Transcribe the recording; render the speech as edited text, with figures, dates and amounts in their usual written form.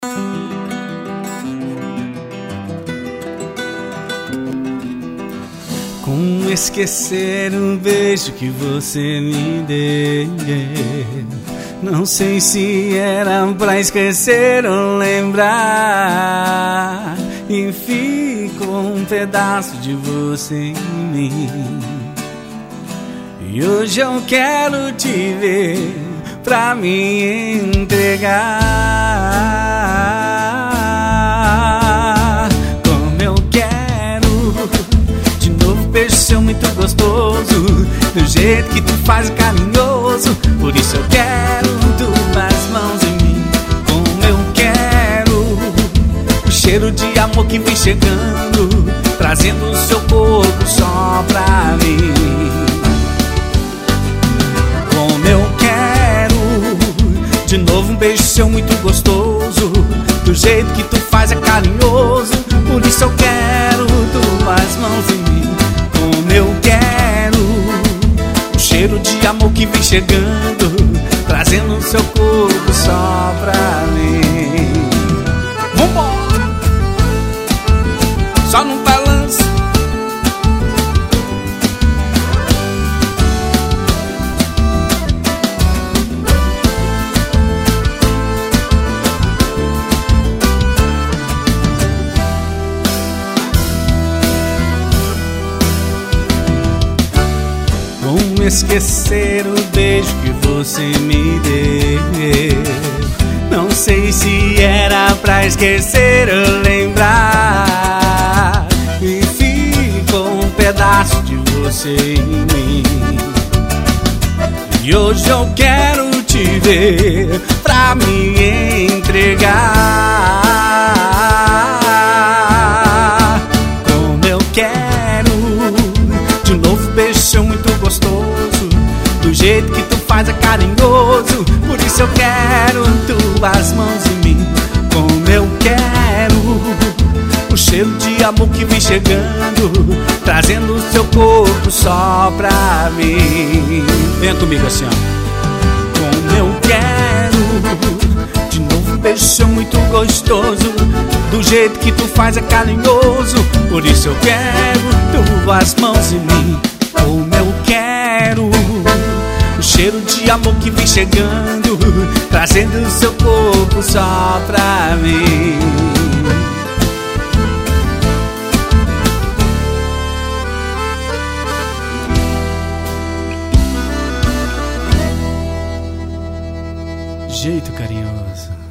Como esquecer um beijo que você me deu? Não sei se era pra esquecer ou lembrar, e ficou um pedaço de você em mim. E hoje eu quero te ver pra me entregar. Como eu quero de novo beijo seu muito gostoso, do jeito que tu faz carinhoso. Por isso eu quero tuas mãos em mim. Como eu quero o cheiro de amor que vem chegando, trazendo o seu corpo só pra mim. Como eu quero de novo um beijo seu muito gostoso, do jeito que tu faz é carinhoso. Por isso eu quero tuas mãos em mim. Como eu quero o cheiro de amor que vem chegando, trazendo o seu corpo só pra mim. Vambora! Só no balanço. Como esquecer o beijo que você me deu? Não sei se era pra esquecer ou lembrar, e ficou um pedaço de você em mim. E hoje eu quero te ver pra me entregar. Como eu quero de novo beijo seu muito gostoso, do jeito que tu faz é carinhoso. Por isso eu quero tuas mãos em mim. Como eu quero o cheiro de amor que vem chegando, trazendo o seu corpo só pra mim. Vem comigo assim, ó. Como eu quero de novo um beijo seu muito gostoso, do jeito que tu faz é carinhoso. Por isso eu quero tuas mãos em mim. Como eu quero o cheiro de amor que vem chegando, trazendo o seu corpo só pra mim. Jeito carinhoso.